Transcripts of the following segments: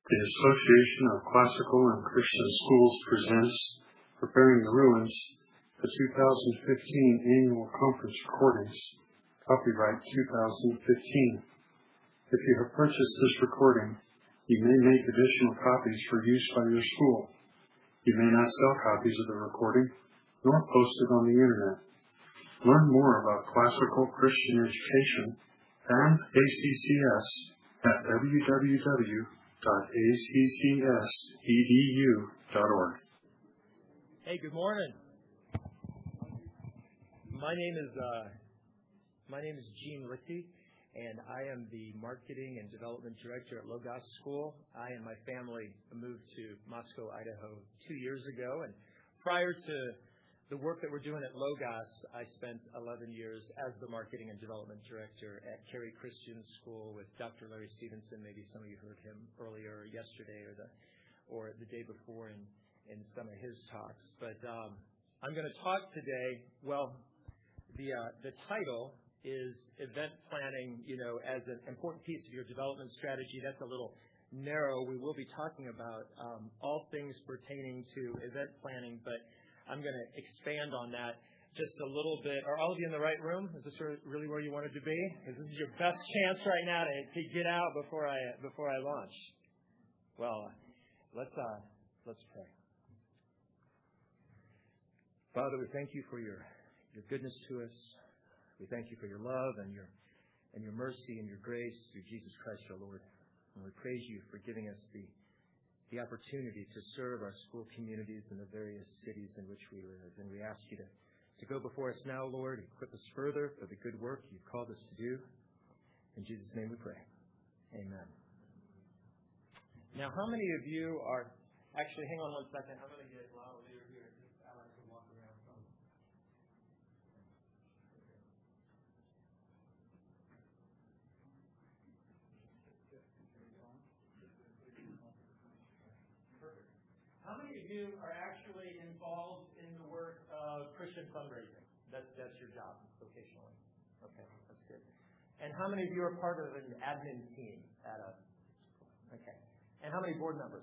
The Association of Classical and Christian Schools presents Preparing the Ruins, the 2015 Annual Conference Recordings, copyright 2015. If you have purchased this recording, you may make additional copies for use by your school. You may not sell copies of the recording, nor post it on the Internet. Learn more about classical Christian education and ACCS at www.accs.edu.org. Hey, good morning. My name is Gene Litty, and I am the Marketing and Development Director at Logos School. I and my family moved to Moscow, Idaho 2 years ago, and prior to the work that we're doing at Logos, I spent 11 years as the Marketing and Development Director at Cary Christian School with Dr. Larry Stevenson. Maybe some of you heard him earlier yesterday or the day before in some of his talks. But I'm going to talk today. Well, the title is event planning, as an important piece of your development strategy. That's a little narrow. We will be talking about all things pertaining to event planning, but I'm going to expand on that just a little bit. Are all of you in the right room? Is this really where you wanted to be? Because this is your best chance right now to get out before I launch. Well, let's pray. Father, we thank you for your goodness to us. We thank you for your love and your mercy and your grace through Jesus Christ our Lord. And we praise you for giving us the opportunity to serve our school communities in the various cities in which we live. And we ask you to go before us now, Lord, equip us further for the good work you've called us to do. In Jesus' name we pray. Amen. Now, how many of you are... Actually, hang on one second. I'm going to get Lyle Lear here. I like to walk around from... How many of you are actually involved in the work of Christian fundraising? That's your job vocationally. Okay, that's good. And how many of you are part of an admin team at a... Okay. And how many board members?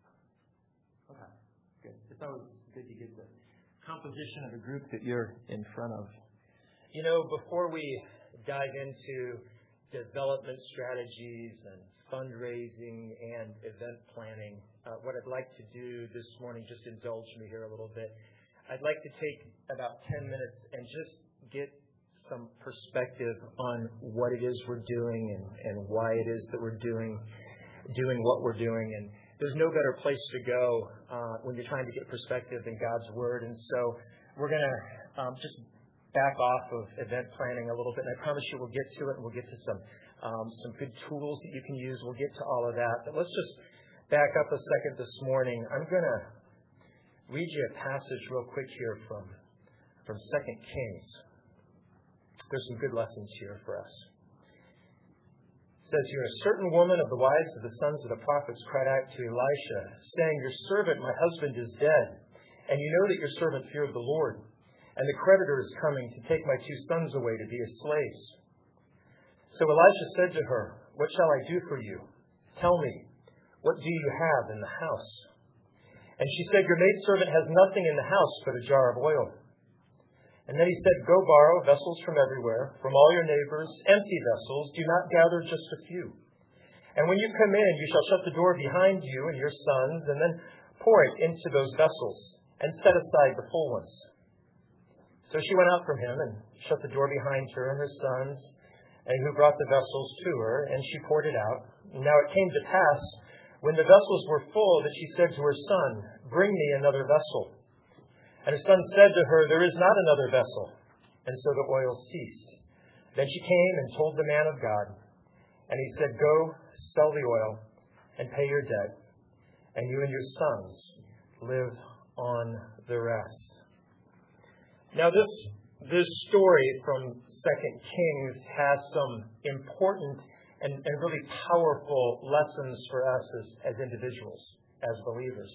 Okay, good. It's always good to get the composition of a group that you're in front of. Before we dive into development strategies and fundraising and event planning, what I'd like to do this morning, just indulge me here a little bit, I'd like to take about 10 minutes and just get some perspective on what it is we're doing and why it is that we're doing what we're doing. And there's no better place to go when you're trying to get perspective than God's Word. And so we're going to just back off of event planning a little bit. And I promise you we'll get to it, and we'll get to some good tools that you can use. We'll get to all of that. But let's just back up a second this morning. I'm going to read you a passage real quick here from 2 Kings. There's some good lessons here for us. It says here, a certain woman of the wives of the sons of the prophets cried out to Elisha, saying, your servant, my husband, is dead, and you know that your servant feared the Lord, and the creditor is coming to take my 2 sons away to be his slaves. So Elisha said to her, what shall I do for you? Tell me, what do you have in the house? And she said, your maidservant has nothing in the house but a jar of oil. And then he said, go borrow vessels from everywhere, from all your neighbors, empty vessels. Do not gather just a few. And when you come in, you shall shut the door behind you and your sons, and then pour it into those vessels, and set aside the full ones. So she went out from him and shut the door behind her and her sons, and who brought the vessels to her, and she poured it out. Now it came to pass, when the vessels were full, that she said to her son, bring me another vessel. And her son said to her, there is not another vessel. And so the oil ceased. Then she came and told the man of God. And he said, go, sell the oil, and pay your debt, and you and your sons live on the rest. Now this story from 2 Kings has some important and really powerful lessons for us as individuals, as believers.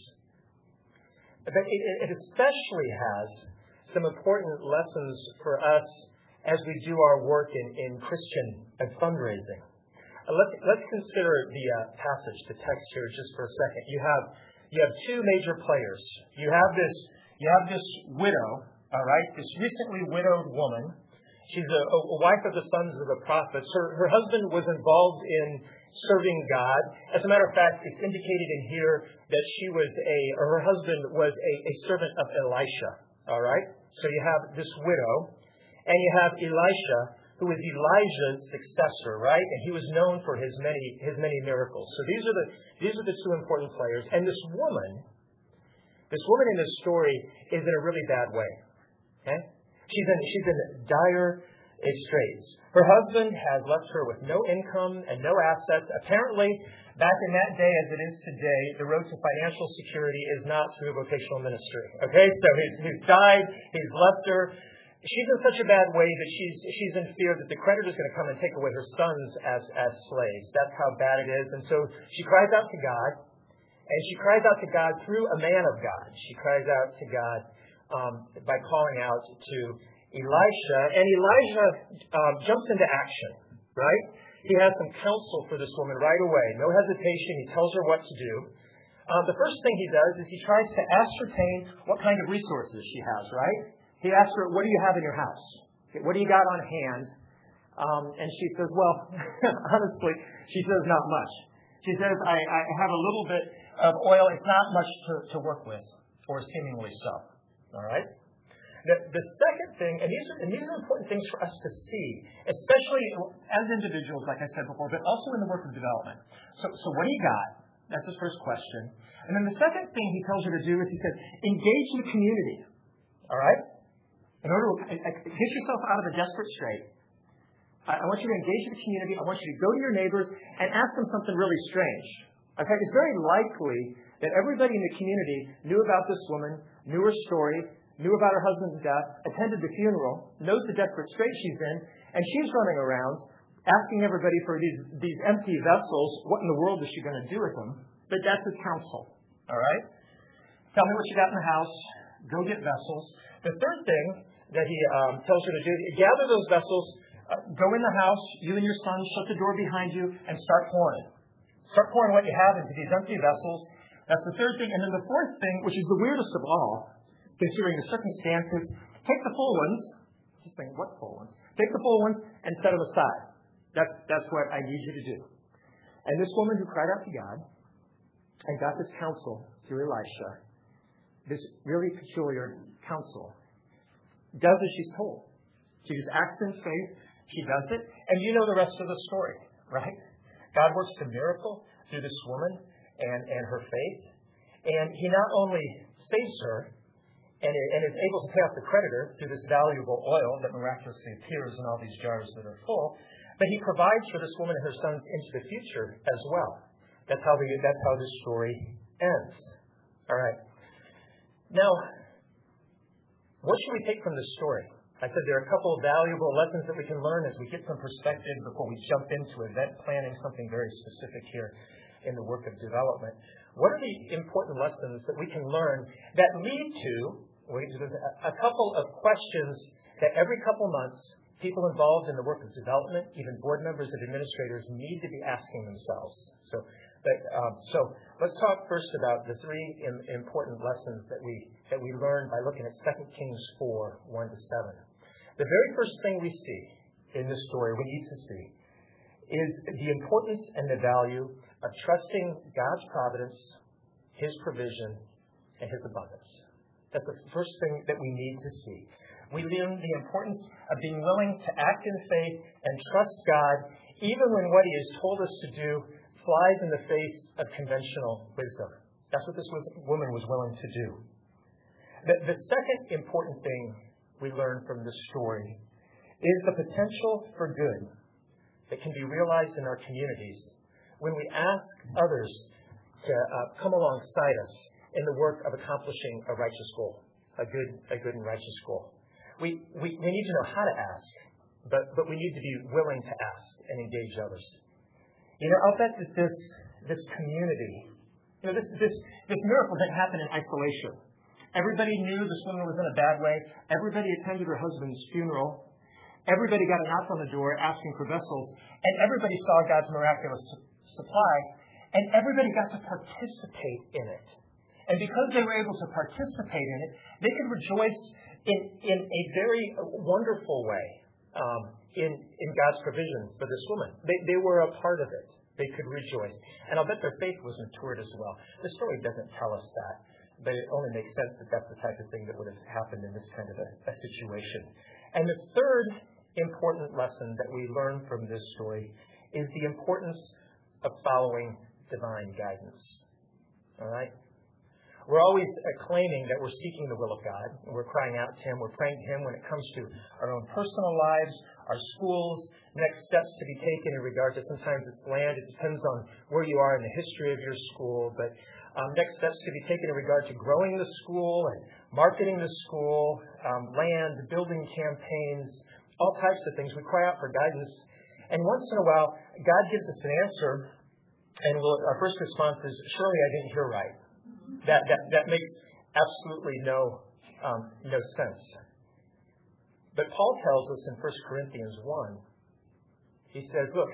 But it especially has some important lessons for us as we do our work in Christian and fundraising. let's consider the passage, the text here, just for a second. You have two major players. You have this widow, all right, this recently widowed woman. She's a wife of the sons of the prophets. Her husband was involved in serving God. As a matter of fact, it's indicated in here that her husband was a servant of Elisha. All right? So you have this widow, and you have Elisha, who is Elijah's successor, right? And he was known for his many miracles. So these are the two important players. And this woman in this story is in a really bad way. Okay? She's in dire straits. Her husband has left her with no income and no assets. Apparently, back in that day as it is today, the road to financial security is not through vocational ministry. Okay? So he's died, he's left her. She's in such a bad way that she's in fear that the creditor is going to come and take away her sons as slaves. That's how bad it is. And so she cries out to God, and she cries out to God through a man of God. She cries out to God by calling out to Elisha, and Elijah jumps into action, right? He has some counsel for this woman right away. No hesitation. He tells her what to do. The first thing he does is he tries to ascertain what kind of resources she has, right? He asks her, what do you have in your house? What do you got on hand? And she says, well, honestly, she says not much. She says, I have a little bit of oil. It's not much to work with, or seemingly so. All right? The second thing, and these are important things for us to see, especially as individuals, like I said before, but also in the work of development. So what do you got? That's his first question. And then the second thing he tells her to do is he said, engage the community. All right? In order to get yourself out of a desperate strait, I want you to engage the community. I want you to go to your neighbors and ask them something really strange. Okay? It's very likely that everybody in the community knew about this woman, knew her story, knew about her husband's death, attended the funeral, knows the desperate strait she's in, and she's running around asking everybody for these empty vessels. What in the world is she going to do with them? But that's his counsel. All right? Tell me what you got in the house. Go get vessels. The third thing that he tells her to do, gather those vessels, go in the house, you and your son, shut the door behind you, and start pouring. Start pouring what you have into these empty vessels. That's the third thing. And then the fourth thing, which is the weirdest of all, considering the circumstances, take the full ones. Just think, what full ones? Take the full ones and set them aside. That's what I need you to do. And this woman who cried out to God and got this counsel through Elisha, this really peculiar counsel, does as she's told. She just acts in faith. She does it. And you know the rest of the story, right? God works a miracle through this woman and her faith. And he not only saves her and is able to pay off the creditor through this valuable oil that miraculously appears in all these jars that are full, but he provides for this woman and her sons into the future as well. That's how this story ends. All right. Now, what should we take from this story? I said there are a couple of valuable lessons that we can learn as we get some perspective before we jump into event planning, something very specific here in the work of development. What are the important lessons that we can learn that lead to a couple of questions that every couple months people involved in the work of development, even board members and administrators, need to be asking themselves? So let's talk first about the three important lessons that we learn by looking at 2 Kings 4, 1-7. The very first thing we see in this story, we need to see, is the importance and the value of trusting God's providence, His provision, and His abundance. That's the first thing that we need to see. We learn the importance of being willing to act in faith and trust God, even when what He has told us to do flies in the face of conventional wisdom. That's what this woman was willing to do. The second important thing we learn from this story is the potential for good that can be realized in our communities when we ask others to come alongside us in the work of accomplishing a righteous goal, a good and righteous goal. We need to know how to ask, but we need to be willing to ask and engage others. You know, I'll bet that this community, you know, this miracle didn't happen in isolation. Everybody knew this woman was in a bad way. Everybody attended her husband's funeral. Everybody got a knock on the door asking for vessels, and everybody saw God's miraculous supply, and everybody got to participate in it. And because they were able to participate in it, they could rejoice in a very wonderful way in God's provision for this woman. They were a part of it. They could rejoice. And I'll bet their faith was matured as well. The story doesn't tell us that, but it only makes sense that that's the type of thing that would have happened in this kind of a situation. And the third important lesson that we learn from this story is the importance of following divine guidance. All right? We're always claiming that we're seeking the will of God. And we're crying out to Him. We're praying to Him when it comes to our own personal lives, our schools, next steps to be taken in regard to sometimes it's land. It depends on where you are in the history of your school. But next steps to be taken in regard to growing the school and marketing the school, land, building campaigns, all types of things. We cry out for guidance. And once in a while, God gives us an answer. And our first response is, surely I didn't hear right. That makes absolutely no sense. But Paul tells us in 1 Corinthians 1, he says, look,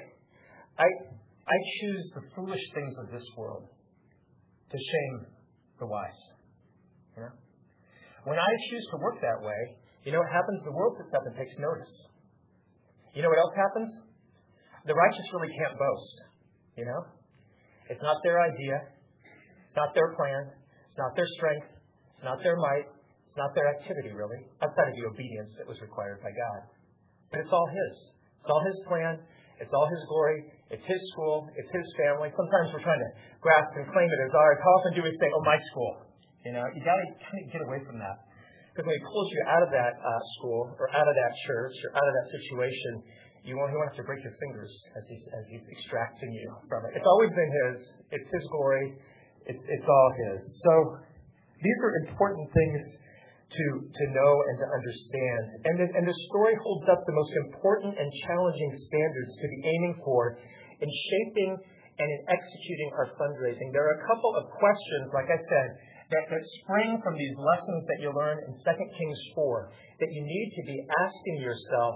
I choose the foolish things of this world to shame the wise. You know? When I choose to work that way, you know what happens? The world sits up and takes notice. You know what else happens? The righteous really can't boast. You know? It's not their idea. It's not their plan. It's not their strength. It's not their might. It's not their activity, really, outside of the obedience that was required by God. But it's all His. It's all His plan. It's all His glory. It's His school. It's His family. Sometimes we're trying to grasp and claim it as ours. How often do we say, oh, my school? You know, you got to kind of get away from that. Because when He pulls you out of that school or out of that church or out of that situation, He won't have to break your fingers as He's extracting you from it. It's always been His. It's His glory. It's all His. So these are important things to know and to understand. And the story holds up the most important and challenging standards to be aiming for in shaping and in executing our fundraising. There are a couple of questions, like I said, that spring from these lessons that you learn in 2 Kings 4 that you need to be asking yourself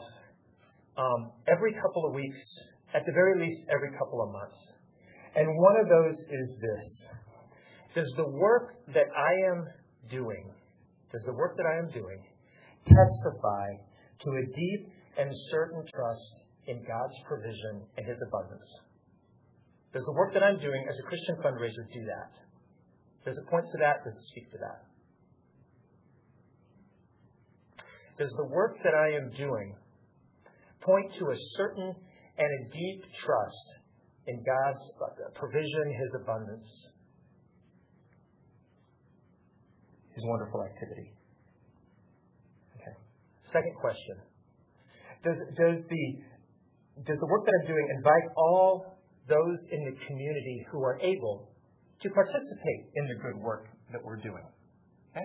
every couple of weeks, at the very least every couple of months. And one of those is this. Does the work that I am doing testify to a deep and certain trust in God's provision and His abundance? Does the work that I'm doing as a Christian fundraiser do that? Does it point to that? Does it speak to that? Does the work that I am doing point to a certain and a deep trust in God's provision, His abundance, His wonderful activity? Okay. Second question. Does the work that I'm doing invite all those in the community who are able to participate in the good work that we're doing? Okay?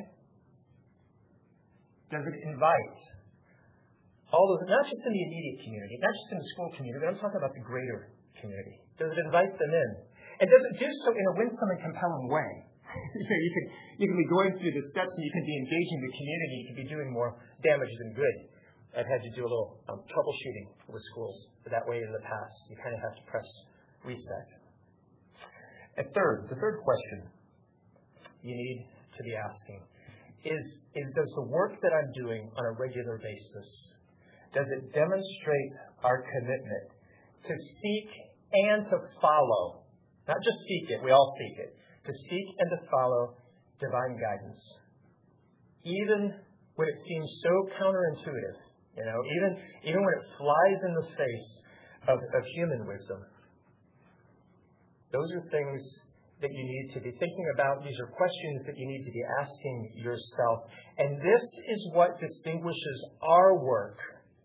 Does it invite all those, not just in the immediate community, not just in the school community, but I'm talking about the greater community? Does it invite them in? And does it do so in a winsome and compelling way? You can be going through the steps and you can be engaging the community. You can be doing more damage than good. I've had to do a little troubleshooting with schools that way in the past. You kind of have to press reset. And the third question you need to be asking is does the work that I'm doing on a regular basis, does it demonstrate our commitment to seek and to follow, not just seek it, we all seek it, to seek and to follow divine guidance, even when it seems so counterintuitive, even when it flies in the face of human wisdom. Those are things that you need to be thinking about. These are questions that you need to be asking yourself. And this is what distinguishes our work,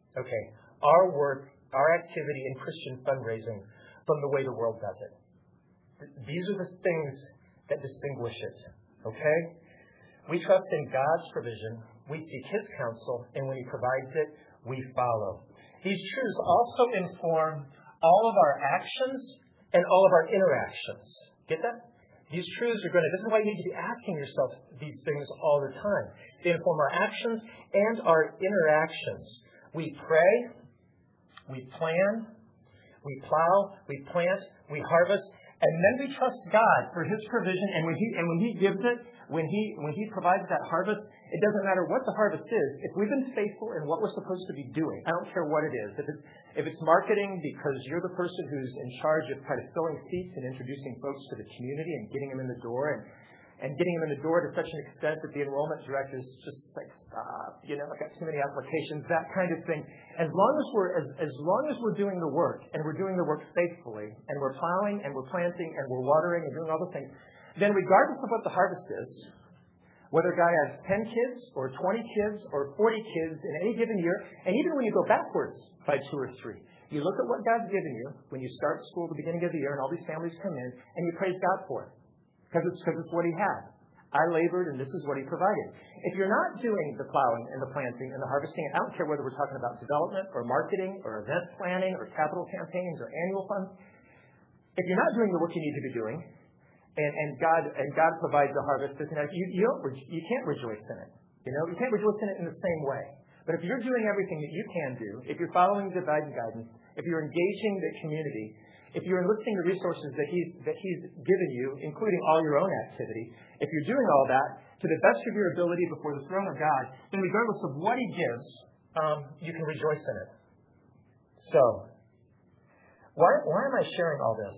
our activity in Christian fundraising from the way the world does it. These are the things that distinguish it, okay? We trust in God's provision. We seek His counsel, and when He provides it, we follow. These truths also inform all of our actions and all of our interactions. Get that? These truths are this is why you need to be asking yourself these things all the time. They inform our actions and our interactions. We pray, we plan, we plow, we plant, we harvest, and then we trust God for His provision. And when He gives it, when He provides that harvest, it doesn't matter what the harvest is. If we've been faithful in what we're supposed to be doing, I don't care what it is. If it's marketing because you're the person who's in charge of kind of filling seats and introducing folks to the community and getting them in the door and getting them in the door to such an extent that the enrollment director is just like, stop, I've got too many applications, that kind of thing. As long as we're doing the work and we're doing the work faithfully and we're plowing and we're planting and we're watering and doing all those things, then regardless of what the harvest is, whether a guy has 10 kids or 20 kids or 40 kids in any given year, and even when you go backwards by 2 or 3, you look at what God's given you when you start school at the beginning of the year and all these families come in and you praise God for it. Because it's what He had. I labored, and this is what He provided. If you're not doing the plowing and the planting and the harvesting, I don't care whether we're talking about development or marketing or event planning or capital campaigns or annual funds. If you're not doing the work you need to be doing, and God provides the harvest, you can't rejoice in it. You can't rejoice in it in the same way. But if you're doing everything that you can do, if you're following divine guidance, if you're engaging the community, if you're enlisting the resources that He's given you, including all your own activity, if you're doing all that to the best of your ability before the throne of God, then regardless of what He gives, you can rejoice in it. So, why am I sharing all this?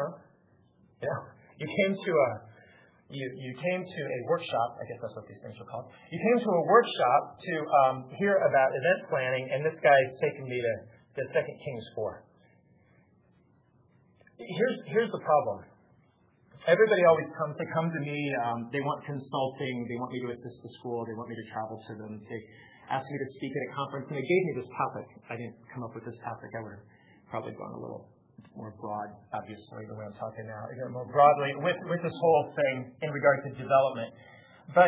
You came to a workshop. I guess that's what these things are called. You came to a workshop to hear about event planning, and this guy's taken me to the 2 Kings 4. Here's the problem. Everybody always comes. They come to me. They want consulting. They want me to assist the school. They want me to travel to them. They asked me to speak at a conference, and they gave me this topic. I didn't come up with this topic. I would have probably gone a little more broad, obviously, the way I'm talking now. More broadly with this whole thing in regard to development. But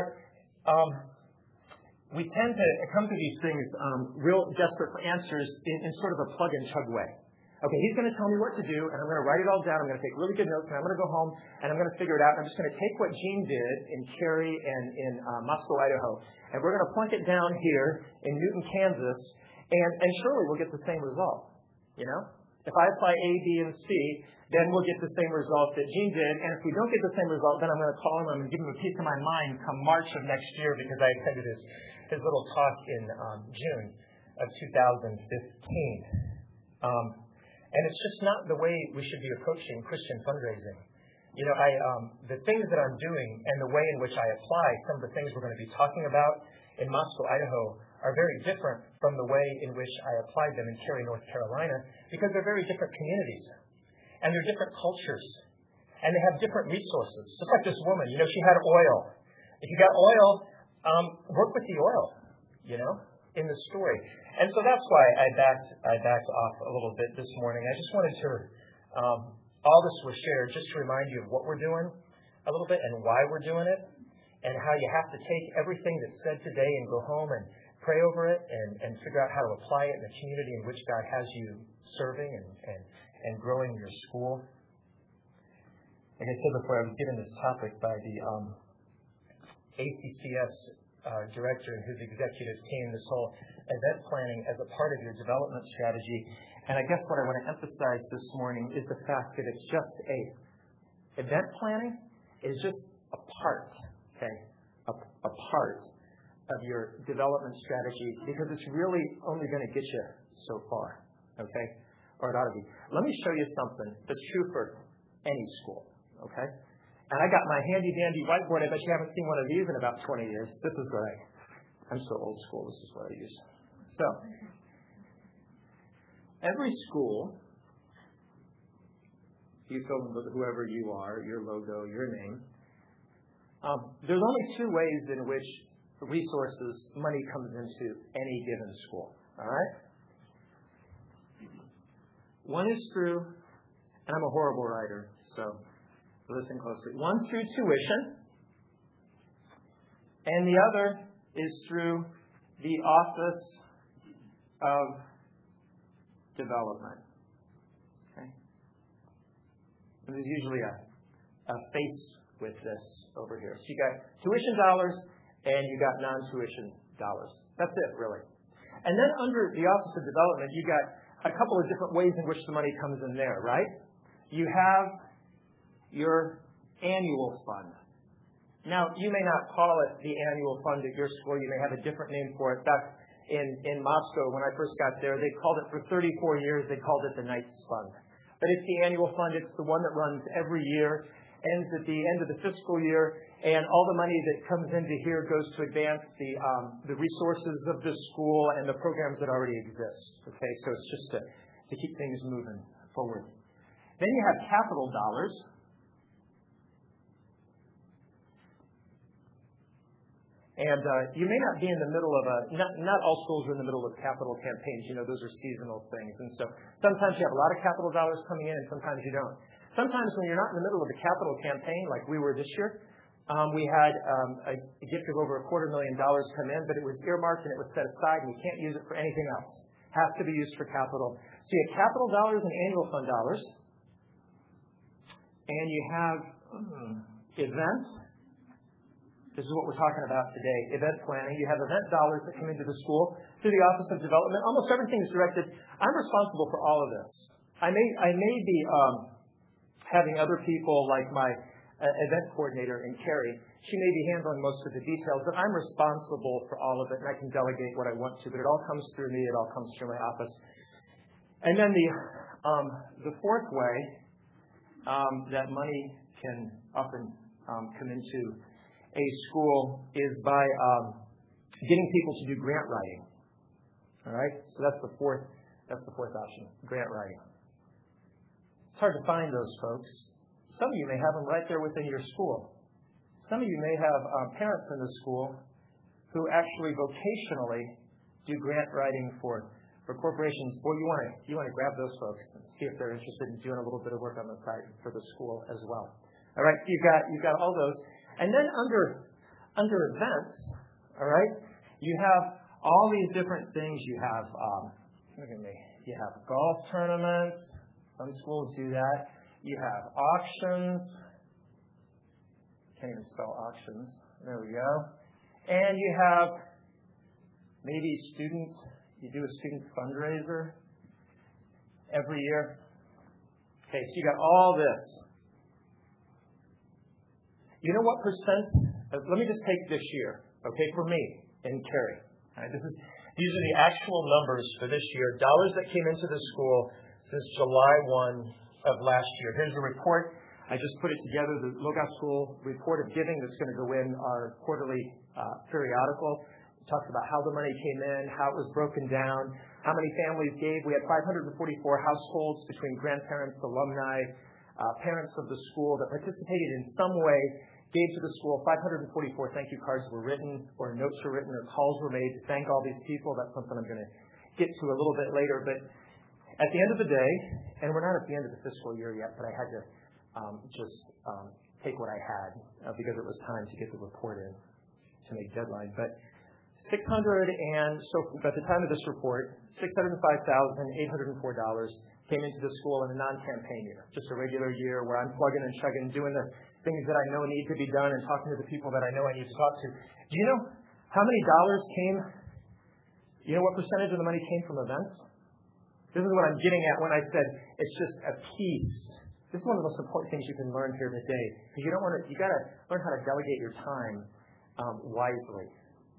we tend to come to these things real desperate for answers in sort of a plug-and-chug way. Okay, He's going to tell me what to do, and I'm going to write it all down. I'm going to take really good notes, and I'm going to go home, and I'm going to figure it out. I'm just going to take what Gene did in Cary and in Moscow, Idaho, and we're going to plunk it down here in Newton, Kansas, and surely we'll get the same result. If I apply A, B, and C, then we'll get the same result that Gene did, and if we don't get the same result, then I'm going to call him and give him a piece of my mind come March of next year because I attended his little talk in June of 2015. And it's just not the way we should be approaching Christian fundraising. The things that I'm doing and the way in which I apply some of the things we're going to be talking about in Moscow, Idaho, are very different from the way in which I applied them in Cary, North Carolina, because they're very different communities. And they're different cultures. And they have different resources. Just like this woman, she had oil. If you got oil, work with the oil, in the story. And so that's why I backed off a little bit this morning. I just wanted to, all this was shared just to remind you of what we're doing a little bit and why we're doing it and how you have to take everything that's said today and go home and pray over it and figure out how to apply it in the community in which God has you serving and growing your school. Like I said before, I was given this topic by the ACCS director and his executive team, this whole event planning as a part of your development strategy. And I guess what I want to emphasize this morning is the fact that it's just event planning is just a part, a part of your development strategy because it's really only going to get you so far, or it ought to be. Let me show you something that's true for any school, And I got my handy-dandy whiteboard. I bet you haven't seen one of these in about 20 years. This is I'm so old school. This is what I use. So, every school, you fill in with whoever you are, your logo, your name. There's only 2 ways in which resources, money comes into any given school. All right? One is through, and I'm a horrible writer, so listen closely. One through tuition, and the other is through the Office of Development. And there's usually a face with this over here. So you got tuition dollars and you got non-tuition dollars. That's it, really. And then under the Office of Development, you got a couple of different ways in which the money comes in there, right? You have your annual fund. Now, you may not call it the annual fund at your school. You may have a different name for it. Back in Moscow, when I first got there, they called it for 34 years, they called it the Knights Fund. But it's the annual fund. It's the one that runs every year, ends at the end of the fiscal year, and all the money that comes into here goes to advance the resources of the school and the programs that already exist. Okay, so it's just to keep things moving forward. Then you have capital dollars. And you may not be in the middle of not all schools are in the middle of capital campaigns. You know, those are seasonal things. And so sometimes you have a lot of capital dollars coming in and sometimes you don't. Sometimes when you're not in the middle of a capital campaign like we were this year, we had a gift of over $250,000 come in, but it was earmarked and it was set aside and you can't use it for anything else. It has to be used for capital. So you have capital dollars and annual fund dollars. And you have events. This is what we're talking about today, event planning. You have event dollars that come into the school through the Office of Development. Almost everything is directed. I'm responsible for all of this. I may be having other people like my event coordinator in Carrie. She may be handling most of the details, but I'm responsible for all of it, and I can delegate what I want to. But it all comes through me. It all comes through my office. And then the fourth way that money can often come into a school is by getting people to do grant writing. All right, so that's the fourth option, grant writing. It's hard to find those folks. Some of you may have them right there within your school. Some of you may have parents in the school who actually vocationally do grant writing for corporations. Boy, you want to grab those folks and see if they're interested in doing a little bit of work on the side for the school as well. All right, so you've got all those. And then under events, all right, you have all these different things. You have, look at me, you have golf tournaments. Some schools do that. You have auctions. Can't even spell auctions. There we go. And you have maybe students. You do a student fundraiser every year. Okay, so you got all this. You know what percent? Let me just take this year, okay, for me and Carrie. All right, these are the actual numbers for this year. Dollars that came into the school since July 1 of last year. Here's a report. I just put it together, the Logos School report of giving that's going to go in our quarterly periodical. It talks about how the money came in, how it was broken down, how many families gave. We had 544 households between grandparents, alumni, parents of the school that participated in some way, gave to the school. 544 thank you cards were written, or notes were written, or calls were made to thank all these people. That's something I'm going to get to a little bit later. But at the end of the day, and we're not at the end of the fiscal year yet, but I had to take what I had because it was time to get the report in to make deadline. But so at the time of this report, $605,804 came into the school in a non-campaign year, just a regular year where I'm plugging and chugging, doing the things that I know need to be done and talking to the people that I know I need to talk to. Do you know how many dollars came? You know what percentage of the money came from events? This is what I'm getting at when I said it's just a piece. This is one of the most important things you can learn here today, because you got to learn how to delegate your time wisely.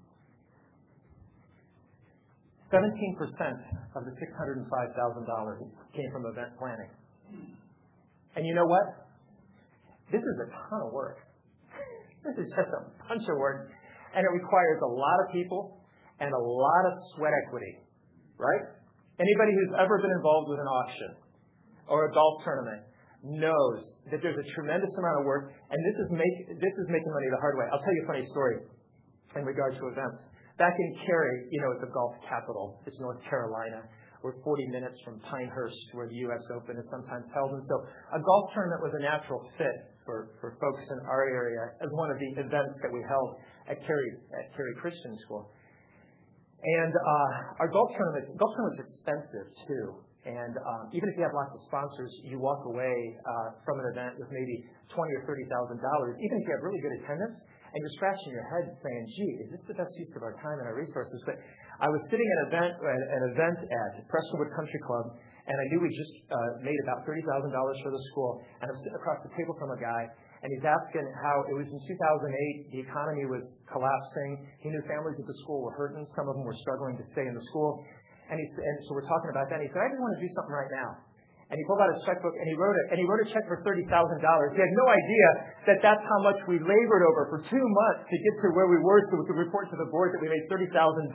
17% of the $605,000 came from event planning. And you know what? This is a ton of work. This is just a bunch of work. And it requires a lot of people and a lot of sweat equity, right? Anybody who's ever been involved with an auction or a golf tournament knows that there's a tremendous amount of work, and this is making money the hard way. I'll tell you a funny story in regard to events. Back in Cary, it's the golf capital. It's North Carolina. We're 40 minutes from Pinehurst, where the U.S. Open is sometimes held. And so a golf tournament was a natural fit for folks in our area as one of the events that we held at Cary Christian School. And our golf tournament was expensive, too. And even if you have lots of sponsors, you walk away from an event with maybe $20,000 or $30,000, even if you have really good attendance, and you're scratching your head saying, gee, is this the best use of our time and our resources? But I was sitting at an event at Prestonwood Country Club, and I knew we just made about $30,000 for the school, and I'm sitting across the table from a guy, and he's asking how it was in 2008, the economy was collapsing. He knew families at the school were hurting. Some of them were struggling to stay in the school. And so we're talking about that. And he said, I just want to do something right now. And he pulled out his checkbook and he wrote a check for $30,000. He had no idea that that's how much we labored over for 2 months to get to where we were, so we could report to the board that we made $30,000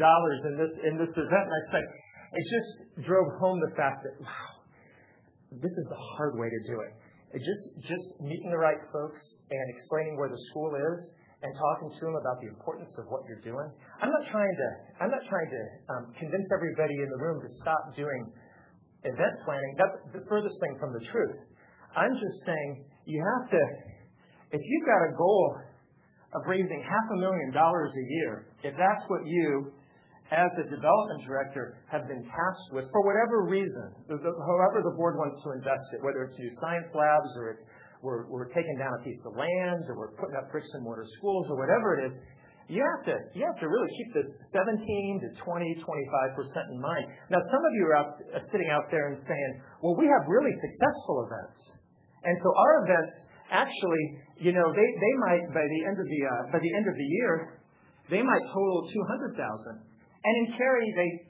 in this event. And I said, it just drove home the fact that, wow, this is the hard way to do it. Just meeting the right folks and explaining where the school is and talking to them about the importance of what you're doing. I'm not trying to convince everybody in the room to stop doing event planning. That's the furthest thing from the truth. I'm just saying you have to, if you've got a goal of raising $500,000 a year, if that's what you, as a development director, have been tasked with, for whatever reason, however the board wants to invest it, whether it's new science labs or it's we're taking down a piece of land or we're putting up bricks and mortar schools or whatever it is, you have to really keep this 17 to 20, 25% in mind. Now, some of you are sitting out there and saying, well, we have really successful events. And so our events actually, they might, by the end of the year, they might total 200,000. And in Cary,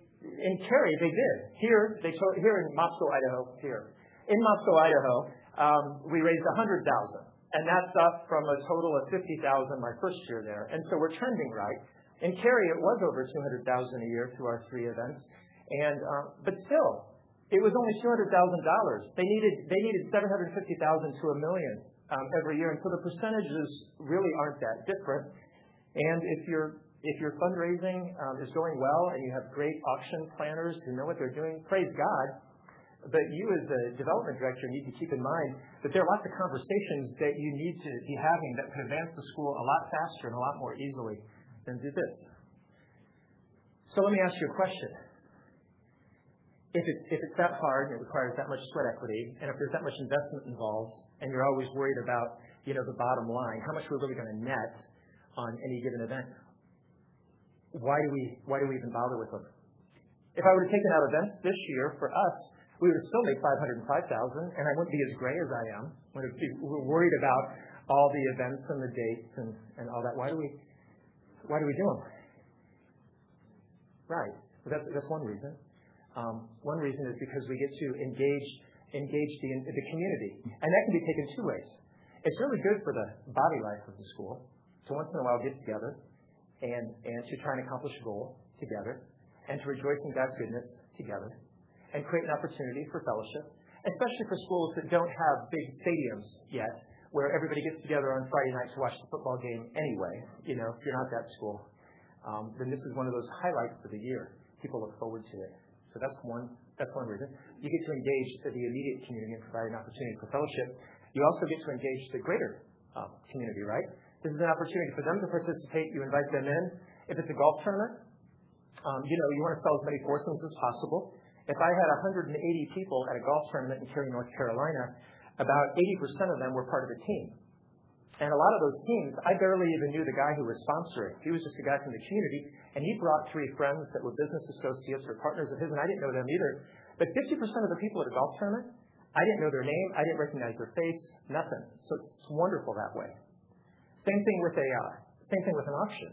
they did. Here in Moscow, Idaho, In Moscow, Idaho, we raised 100,000. And that's up from a total of 50,000 my first year there. And so we're trending right. In Cary, it was over 200,000 a year through our 3 events. And but still, it was only $200,000. They needed 750,000 to $1 million every year. And so the percentages really aren't that different. And if your fundraising is going well and you have great auction planners who know what they're doing, praise God. But you as a development director need to keep in mind that there are lots of conversations that you need to be having that can advance the school a lot faster and a lot more easily than do this. So let me ask you a question. If it's that hard and it requires that much sweat equity, and if there's that much investment involved, and you're always worried about, the bottom line, how much we're really going to net on any given event, why do we even bother with them? If I would have taken out events this year for us, we would have still made $505,000, and I wouldn't be as gray as I am. We're worried about all the events and the dates and all that. Why do we do them? Right. That's one reason. One reason is because we get to engage the community, and that can be taken 2 ways. It's really good for the body life of the school to once in a while get together and to try and accomplish a goal together, and to rejoice in God's goodness together, and create an opportunity for fellowship, especially for schools that don't have big stadiums yet, where everybody gets together on Friday night to watch the football game anyway. If you're not that school, then this is one of those highlights of the year. People look forward to it. So that's one reason. You get to engage the immediate community and provide an opportunity for fellowship. You also get to engage the greater community, right? This is an opportunity for them to participate. You invite them in. If it's a golf tournament, you want to sell as many foursomes as possible. If I had 180 people at a golf tournament in Cary, North Carolina, about 80% of them were part of a team. And a lot of those teams, I barely even knew the guy who was sponsoring. He was just a guy from the community, and he brought 3 friends that were business associates or partners of his, and I didn't know them either. But 50% of the people at a golf tournament, I didn't know their name, I didn't recognize their face, nothing. So it's wonderful that way. Same thing with an auction.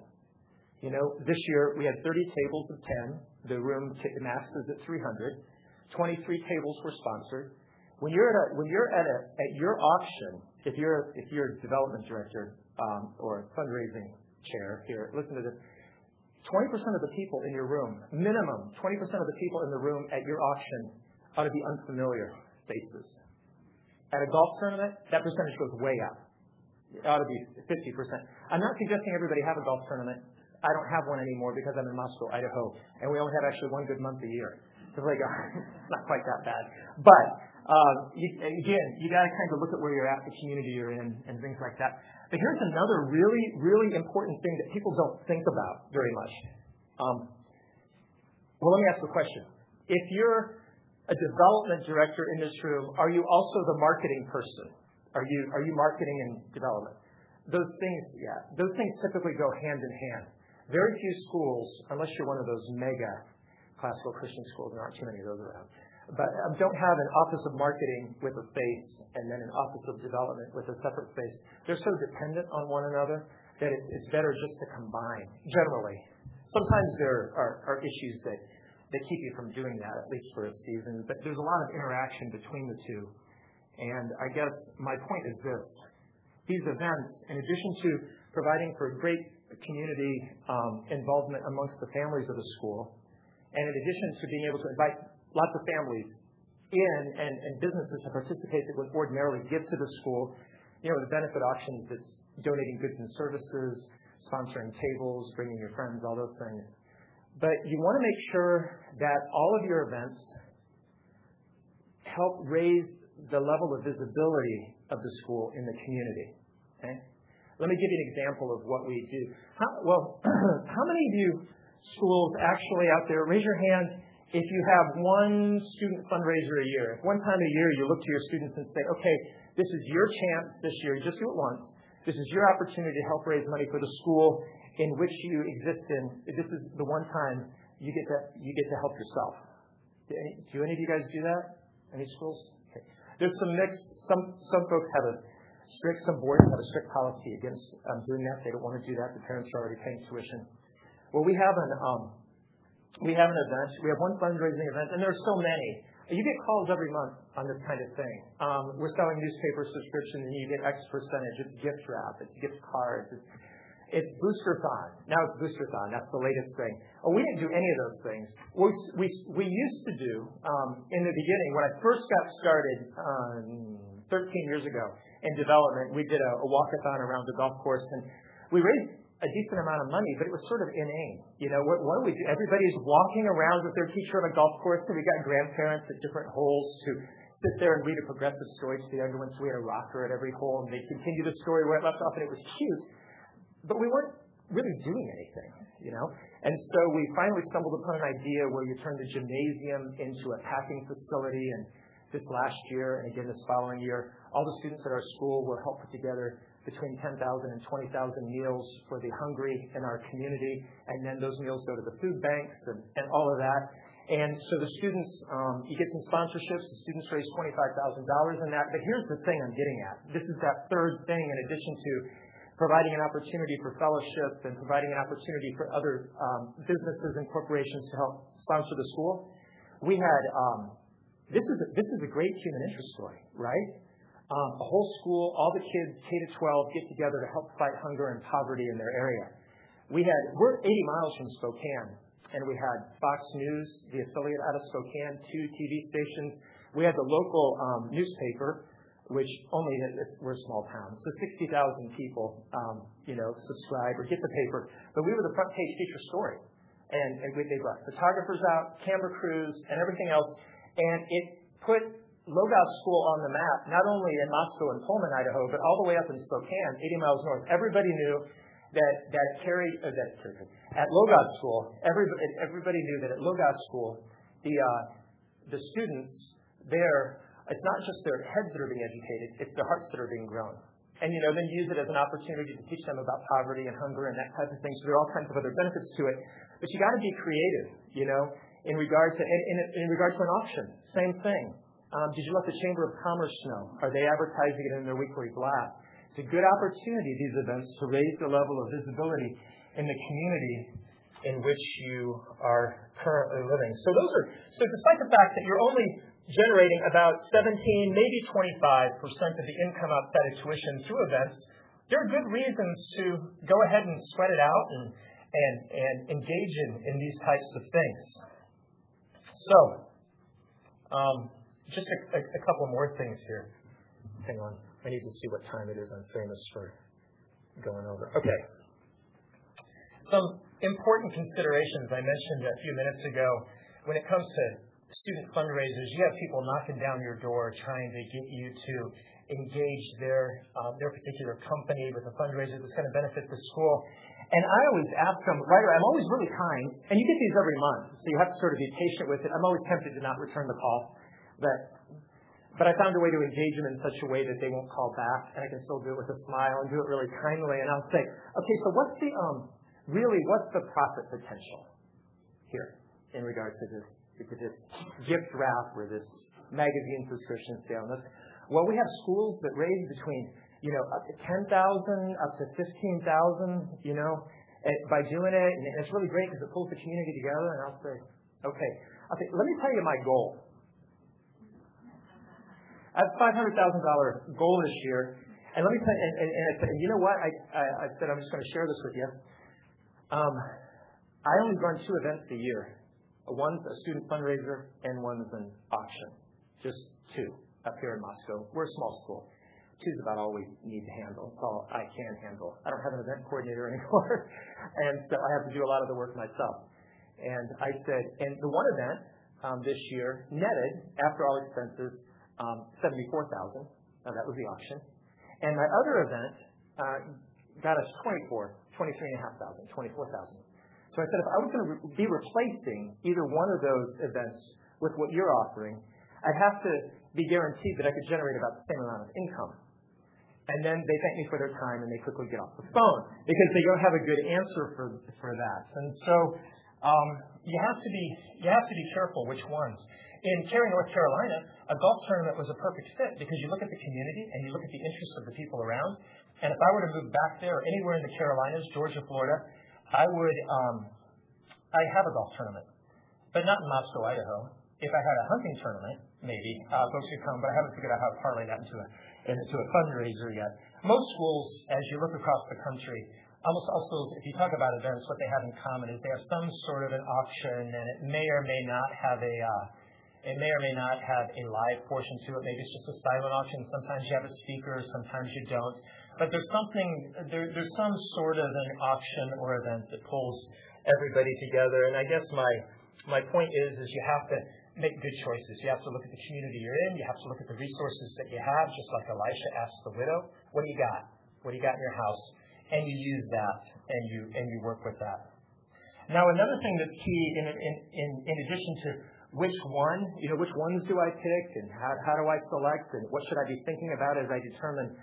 This year we had 30 tables of 10. The room max is at 300. 23 tables were sponsored. When you're at your auction, if you're a development director or a fundraising chair here, listen to this. 20% of the people in your room, minimum 20% of the people in the room at your auction ought to be unfamiliar faces. At a golf tournament, that percentage goes way up. It ought to be 50%. I'm not suggesting everybody have a golf tournament. I don't have one anymore because I'm in Moscow, Idaho, and we only have actually one good month a year. So it's not quite that bad. But you got to kind of look at where you're at, the community you're in, and things like that. But here's another really, really important thing that people don't think about very much. Well, let me ask you a question. If you're a development director in this room, are you also the marketing person? Are you marketing and development? Those things typically go hand in hand. Very few schools, unless you're one of those mega classical Christian schools, there aren't too many of those around, but don't have an office of marketing with a face and then an office of development with a separate face. They're so dependent on one another that it's better just to combine, generally. Sometimes there are issues that keep you from doing that, at least for a season, but there's a lot of interaction between the two. And I guess my point is this. These events, in addition to providing for great community involvement amongst the families of the school, and in addition to being able to invite lots of families in and businesses to participate that would ordinarily give to the school, the benefit auctions, that's donating goods and services, sponsoring tables, bringing your friends, all those things. But you want to make sure that all of your events help raise the level of visibility of the school in the community. Okay? Let me give you an example of what we do. How many of you schools actually out there, raise your hand if you have one student fundraiser a year. If one time a year you look to your students and say, okay, this is your chance this year, you just do it once. This is your opportunity to help raise money for the school in which you exist in. This is the one time you get to help yourself. Do any of you guys do that? Any schools? Okay. There's some mixed. Some folks have some boards have a strict policy against doing that. They don't want to do that. The parents are already paying tuition. Well, we have an event. We have one fundraising event, and there are so many. You get calls every month on this kind of thing. We're selling newspaper subscriptions, and you get X percentage. It's gift wrap. It's gift cards. It's Boosterthon. Now it's Boosterthon. That's the latest thing. Oh, we didn't do any of those things. We used to do, in the beginning, when I first got started 13 years ago in development, we did a walkathon around the golf course, and we raised a decent amount of money, but it was sort of inane. What do we do? Everybody's walking around with their teacher on a golf course, and we got grandparents at different holes to sit there and read a progressive story to the younger ones. So we had a rocker at every hole, and they continued the story where it left off, and it was cute. But we weren't really doing anything, And so we finally stumbled upon an idea where you turn the gymnasium into a packing facility. And this last year, and again this following year, all the students at our school will help put together between 10,000 and 20,000 meals for the hungry in our community. And then those meals go to the food banks and all of that. And so the students, you get some sponsorships. The students raise $25,000 in that. But here's the thing I'm getting at. This is that third thing in addition to providing an opportunity for fellowship and providing an opportunity for other businesses and corporations to help sponsor the school. We had, this is a great human interest story, right? A whole school, all the kids, K to 12, get together to help fight hunger and poverty in their area. We're 80 miles from Spokane, and we had Fox News, the affiliate out of Spokane, 2 TV stations. We had the local newspaper, which we're a small town, so 60,000 people, subscribe or get the paper. But we were the front page feature story, and they brought photographers out, camera crews, and everything else, and it put Logos School on the map, not only in Moscow and Pullman, Idaho, but all the way up in Spokane, 80 miles north. Everybody knew at Logos School, everybody knew that at Logos School, the students there, it's not just their heads that are being educated, it's their hearts that are being grown. And, then use it as an opportunity to teach them about poverty and hunger and that type of thing. So there are all kinds of other benefits to it. But you got to be creative, in regard to an auction. Same thing. Did you let the Chamber of Commerce know? Are they advertising it in their weekly blast? It's a good opportunity, these events, to raise the level of visibility in the community in which you are currently living. So despite the fact that you're only generating about 17, maybe 25% of the income outside of tuition through events, there are good reasons to go ahead and sweat it out and engage in these types of things. So, just a couple more things here. Hang on. I need to see what time it is. I'm famous for going over. Okay. Some important considerations I mentioned a few minutes ago. When it comes to student fundraisers, you have people knocking down your door trying to get you to engage their particular company with a fundraiser that's going to benefit the school. And I always ask them, I'm always really kind, and you get these every month, so you have to sort of be patient with it. I'm always tempted to not return the call. But I found a way to engage them in such a way that they won't call back, and I can still do it with a smile and do it really kindly. And I'll say, okay, so what's the profit potential here in regards to this gift wrap or this magazine subscription sale? Well, we have schools that raise between, up to $10,000, up to $15,000, by doing it, and it's really great because it pulls the community together. And I'll say, okay, let me tell you my goal. I have a $500,000 goal this year, and let me tell you, and you know what? I said I'm just going to share this with you. I only run 2 events a year. One's a student fundraiser, and one's an auction. Just 2 up here in Moscow. We're a small school. 2's about all we need to handle. It's all I can handle. I don't have an event coordinator anymore, and so I have to do a lot of the work myself. And I said, and the one event this year netted, after all expenses, $74,000. That was the auction. And my other event got us $23,500, $24,000. So I said, if I was going to be replacing either one of those events with what you're offering, I'd have to be guaranteed that I could generate about the same amount of income. And then they thank me for their time, and they quickly get off the phone because they don't have a good answer for that. And so you have to be careful which ones. In Cary, North Carolina, a golf tournament was a perfect fit because you look at the community and you look at the interests of the people around. And if I were to move back there or anywhere in the Carolinas, Georgia, Florida, I'd have a golf tournament, but not in Moscow, Idaho. If I had a hunting tournament, maybe folks could come, but I haven't figured out how to parlay that into a fundraiser yet. Most schools, as you look across the country, almost all schools, if you talk about events, what they have in common is they have some sort of an auction, and it may or may not have a live portion to it. Maybe it's just a silent auction. Sometimes you have a speaker, sometimes you don't. But there's some sort of an auction or event that pulls everybody together. And I guess my point is you have to make good choices. You have to look at the community you're in. You have to look at the resources that you have, just like Elisha asked the widow, what do you got? What do you got in your house? And you use that, and you work with that. Now, another thing that's key in addition to which ones do I pick, and how do I select, and what should I be thinking about as I determine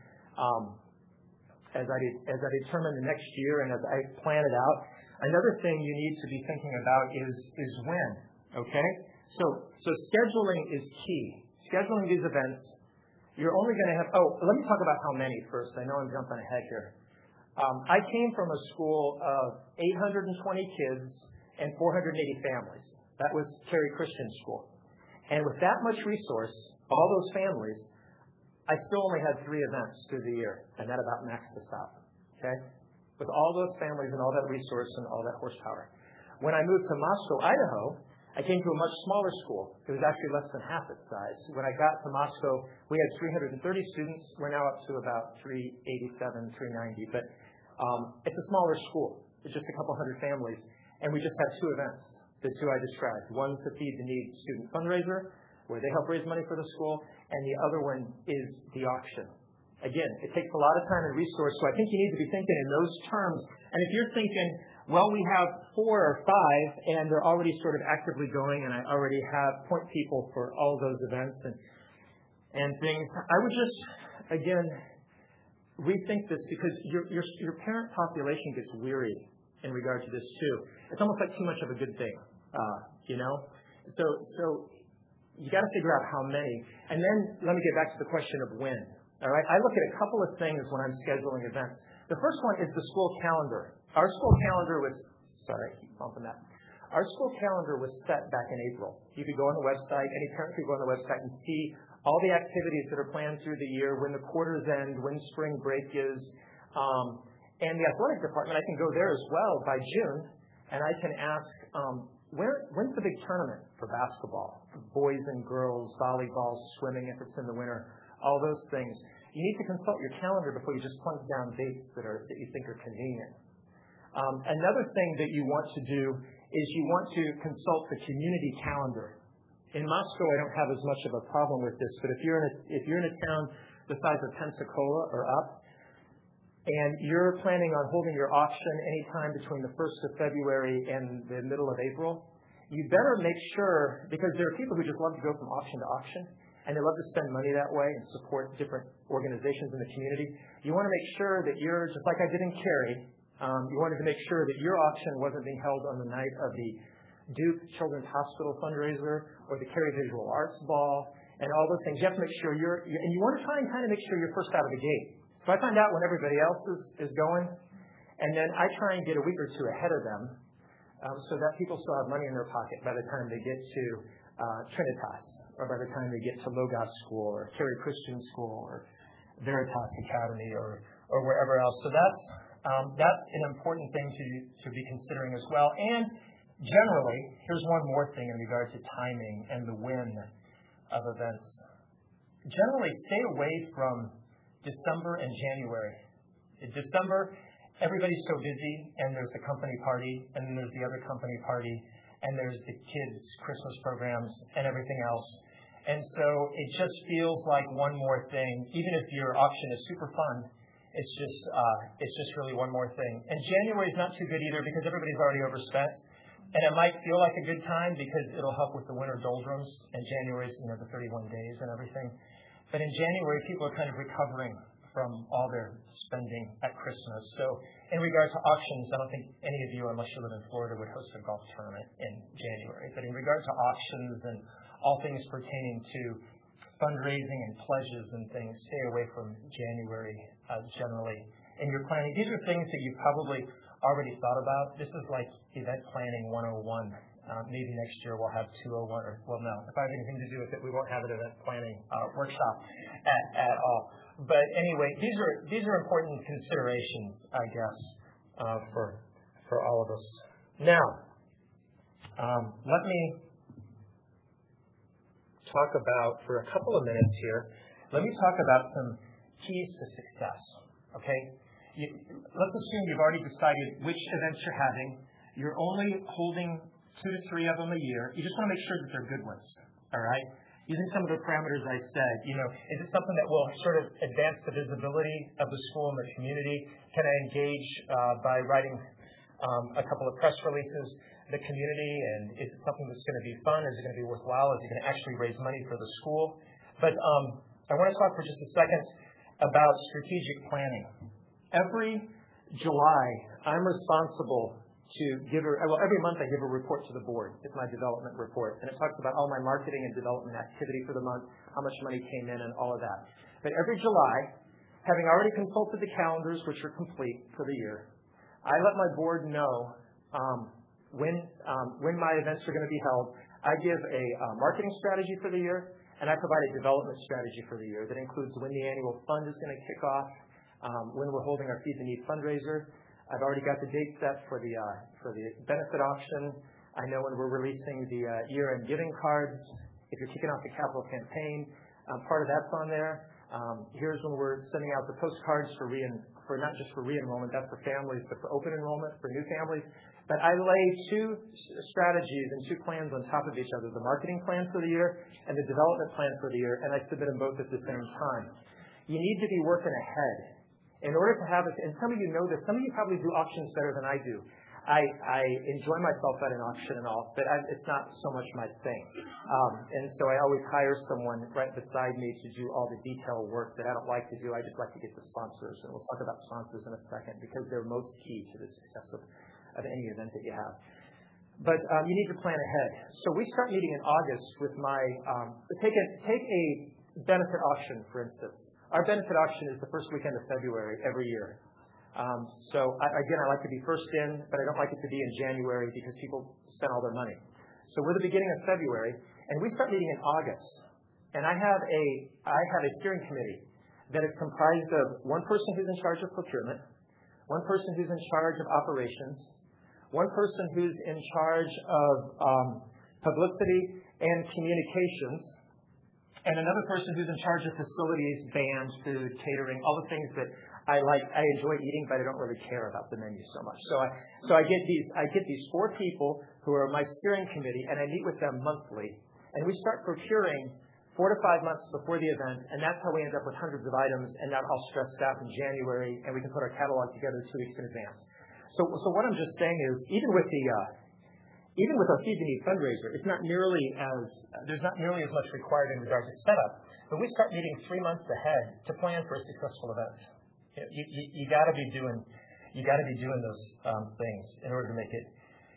the next year and as I plan it out. Another thing you need to be thinking about is when. Okay, so scheduling is key. Scheduling these events. You're only going to have. Let me talk about how many first. I know I'm jumping ahead here. I came from a school of 820 kids and 480 families. That was Cary Christian School. And with that much resource, all those families, I still only had 3 events through the year, and that about maxed us out. Okay? With all those families and all that resource and all that horsepower. When I moved to Moscow, Idaho, I came to a much smaller school. It was actually less than half its size. When I got to Moscow, we had 330 students. We're now up to about 387, 390. But it's a smaller school. It's just a couple hundred families. And we just had 2 events. The 2 I described. One to Feed the Needs student fundraiser, where they help raise money for the school, and the other one is the auction. Again, it takes a lot of time and resource, so I think you need to be thinking in those terms. And if you're thinking, well, we have 4 or 5, and they're already sort of actively going, and I already have point people for all those events and things, I would just, again, rethink this because your parent population gets weary in regard to this too. It's almost like too much of a good thing, So you got to figure out how many. And then let me get back to the question of when. All right, I look at a couple of things when I'm scheduling events. The first one is the school calendar. Our school calendar was set back in April. You could go on the website. Any parent could go on the website and see all the activities that are planned through the year, when the quarters end, when spring break is. And the athletic department, I can go there as well by June, and I can ask, when's the big tournament for basketball, for boys and girls, volleyball, swimming if it's in the winter, all those things. You need to consult your calendar before you just plunk down dates that you think are convenient. Another thing that you want to do is you want to consult the community calendar. In Moscow, I don't have as much of a problem with this, but if you're in a town the size of Pensacola or up, and you're planning on holding your auction anytime between the 1st of February and the middle of April, you better make sure, because there are people who just love to go from auction to auction, and they love to spend money that way and support different organizations in the community. You want to make sure that you're, just like I did in Cary, you wanted to make sure that your auction wasn't being held on the night of the Duke Children's Hospital fundraiser or the Cary Visual Arts Ball and all those things. You have to make sure and you want to try and kind of make sure you're first out of the gate. So I find out when everybody else is going, and then I try and get a week or two ahead of them so that people still have money in their pocket by the time they get to Trinitas, or by the time they get to Logos School or Cary Christian School or Veritas Academy or wherever else. So that's an important thing to be considering as well. And generally, here's one more thing in regard to timing and the when of events. Generally, stay away from December and January. In December, everybody's so busy, and there's the company party, and then there's the other company party, and there's the kids' Christmas programs and everything else. And so it just feels like one more thing. Even if your auction is super fun, it's just really one more thing. And January is not too good either because everybody's already overspent. And it might feel like a good time because it'll help with the winter doldrums, and January's, the 31 days and everything. But in January, people are kind of recovering from all their spending at Christmas. So in regard to auctions, I don't think any of you, unless you live in Florida, would host a golf tournament in January. But in regard to auctions and all things pertaining to fundraising and pledges and things, stay away from January generally in your planning. These are things that you've probably already thought about. This is like event planning 101. Maybe next year we'll have 201. No, if I have anything to do with it, we won't have an event planning workshop at all. But anyway, these are important considerations, I guess, for all of us. Now, let me talk about, for a couple of minutes here, let me talk about some keys to success. Okay, let's assume you've already decided which events you're having. You're only holding 2 to 3 of them a year. You just want to make sure that they're good ones. All right. Using some of the parameters I said, is it something that will sort of advance the visibility of the school in the community? Can I engage by writing a couple of press releases the community? And is it something that's going to be fun? Is it going to be worthwhile? Is it going to actually raise money for the school? But I want to talk for just a second about strategic planning. Every July, I'm responsible to every month I give a report to the board. It's my development report. And it talks about all my marketing and development activity for the month, how much money came in and all of that. But every July, having already consulted the calendars, which are complete for the year, I let my board know when my events are going to be held. I give a marketing strategy for the year, and I provide a development strategy for the year that includes when the annual fund is going to kick off, when we're holding our Feed the Need fundraiser. I've already got the date set for the benefit auction. I know when we're releasing the year-end giving cards. If you're kicking off the capital campaign, part of that's on there. Here's when we're sending out the postcards for not just for re-enrollment, that's for families, but for open enrollment for new families. But I lay 2 strategies and 2 plans on top of each other: the marketing plan for the year and the development plan for the year, and I submit them both at the same time. You need to be working ahead. In order to have it, and some of you know this, some of you probably do auctions better than I do. I enjoy myself at an auction and all, but it's not so much my thing. And so I always hire someone right beside me to do all the detail work that I don't like to do. I just like to get the sponsors, and we'll talk about sponsors in a second because they're most key to the success of any event that you have. But you need to plan ahead. So we start meeting in August with take a benefit auction, for instance. Our benefit auction is the first weekend of February every year. So I like to be first in, but I don't like it to be in January because people spend all their money. So we're the beginning of February, and we start meeting in August. And I have a steering committee that is comprised of one person who's in charge of procurement, one person who's in charge of operations, one person who's in charge of publicity and communications, and another person who's in charge of facilities, band, food, catering, all the things that I like. I enjoy eating, but I don't really care about the menu so much. So I get these 4 people who are my steering committee, and I meet with them monthly, and we start procuring 4 to 5 months before the event, and that's how we end up with hundreds of items and not all stressed out in January, and we can put our catalog together 2 weeks in advance. So what I'm just saying is, even even with our Feed the Need fundraiser, there's not nearly as much required in regards to setup, but we start meeting 3 months ahead to plan for a successful event. You got to be doing those things in order to make it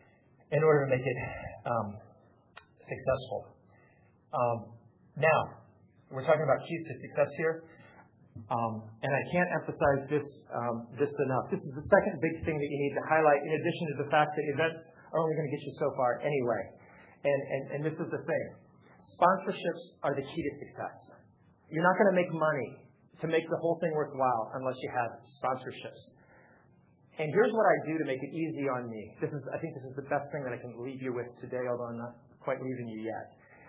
successful. Now, we're talking about keys to success here, and I can't emphasize this enough. This is the second big thing that you need to highlight, in addition to the fact that events are only going to get you so far anyway. And this is the thing: sponsorships are the key to success. You're not going to make money to make the whole thing worthwhile unless you have sponsorships. And here's what I do to make it easy on me. I think this is the best thing that I can leave you with today, although I'm not quite leaving you yet.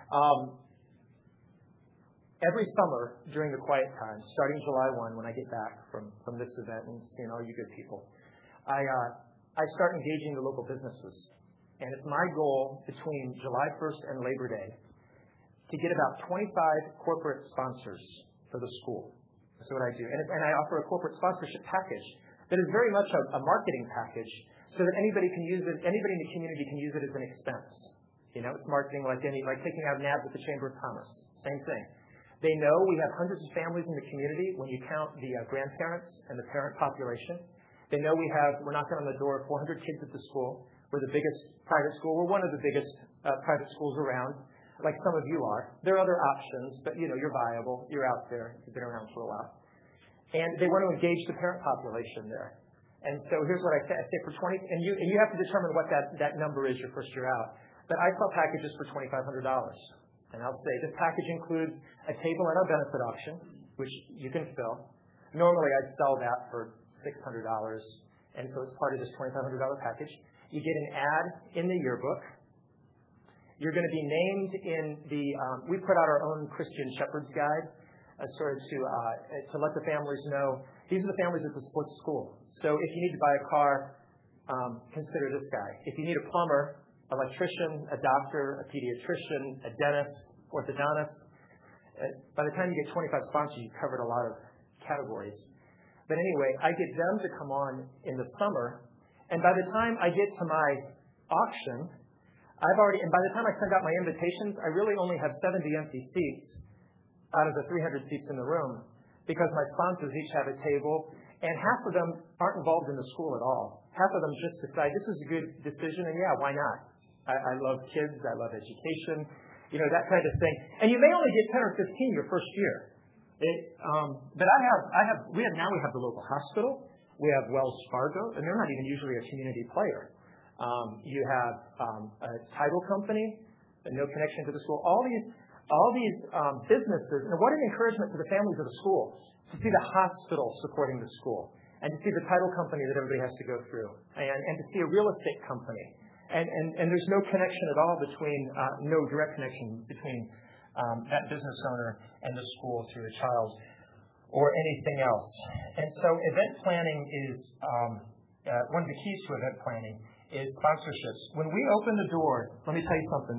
Every summer during the quiet time, starting July 1, when I get back from this event and seeing all you good people, I start engaging the local businesses. And it's my goal between July 1st and Labor Day to get about 25 corporate sponsors for the school. That's what I do. And I offer a corporate sponsorship package that is very much a marketing package so that anybody can use it, anybody in the community can use it as an expense. It's marketing like taking out an ad with the Chamber of Commerce. Same thing. They know we have hundreds of families in the community when you count the grandparents and the parent population. They know we're knocking on the door of 400 kids at the school. We're the biggest private school. We're one of the biggest private schools around, like some of you are. There are other options, but you're viable. You're out there. You've been around for a while. And they want to engage the parent population there. And so here's what I say. I say for 20, and you have to determine what that number is your first year out. But I sell packages for $2,500. And I'll say this package includes a table and a benefit option, which you can fill. Normally, I'd sell that for $600, and so it's part of this $2,500 package. You get an ad in the yearbook. You're going to be named in we put out our own Christian Shepherd's Guide, sort of to let the families know these are the families that support the school. So if you need to buy a car, consider this guy. If you need a plumber, electrician, a doctor, a pediatrician, a dentist, orthodontist. By the time you get 25 sponsors, you've covered a lot of categories. But anyway, I get them to come on in the summer, and by the time I get to my auction, and by the time I send out my invitations, I really only have 70 empty seats out of the 300 seats in the room, because my sponsors each have a table, and half of them aren't involved in the school at all. Half of them just decide this is a good decision, and yeah, why not? I love kids. I love education. That kind of thing. And you may only get 10 or 15 your first year. But we have the local hospital. We have Wells Fargo, and they're not even usually a community player. You have a title company, no connection to the school. All these businesses, and what an encouragement to the families of the school to see the hospital supporting the school, and to see the title company that everybody has to go through, and to see a real estate company. And there's no connection at all no direct connection between that business owner and the school through a child or anything else. And so event planning is one of the keys to event planning is sponsorships. When we open the door, let me tell you something.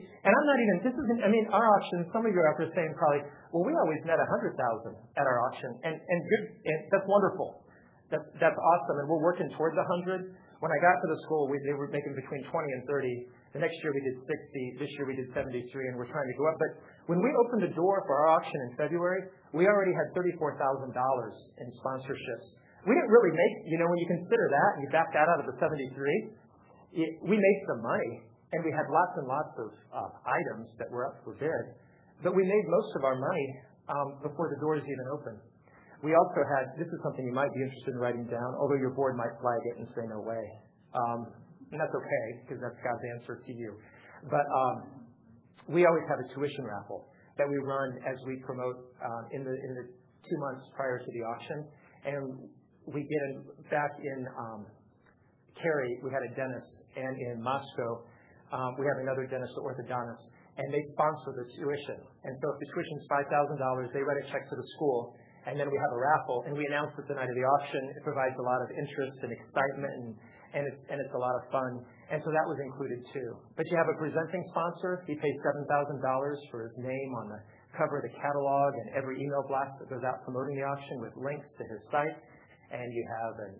Our auction, some of you are out there saying probably, well, we always net 100,000 at our auction. And that's wonderful. That's awesome. And we're working towards 100. When I got to the school, they were making between 20 and 30. The next year we did 60. This year we did 73, and we're trying to go up. But when we opened the door for our auction in February, we already had $34,000 in sponsorships. We didn't really make, when you consider that and you back that out of the 73, we made some money, and we had lots and lots of items that were up for bid. But we made most of our money before the doors even opened. We also had, this is something you might be interested in writing down, although your board might flag it and say no way. And that's okay, because that's God's answer to you. But we always have a tuition raffle that we run as we promote in the 2 months prior to the auction. And we get back in Cary, we had a dentist, and in Moscow, we have another dentist, an orthodontist, and they sponsor the tuition. And so if the tuition is $5,000, they write a check to the school. And then we have a raffle, and we announce it the night of the auction. It provides a lot of interest and excitement, and it's a lot of fun. And so that was included too. But you have a presenting sponsor. He pays $7,000 for his name on the cover of the catalog and every email blast that goes out promoting the auction with links to his site. And you have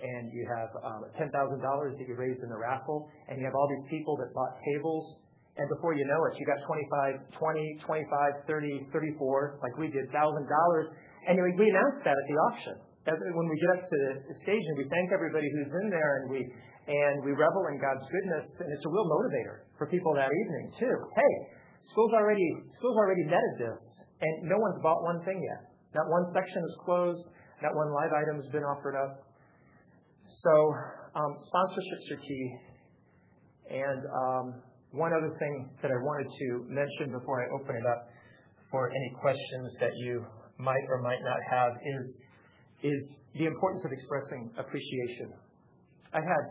and you have $10,000 that you raised in the raffle, and you have all these people that bought tables, and before you know it, you got 25, 30, 34, like we did, $1,000, and we announced that at the auction. When we get up to the stage and we thank everybody who's in there, and we revel in God's goodness, and it's a real motivator for people that evening too. Hey, school's already netted this, and no one's bought one thing yet. Not one section is closed. Not one live item has been offered up. So sponsorships are key. And one other thing that I wanted to mention before I open it up for any questions that you might or might not have is the importance of expressing appreciation. I had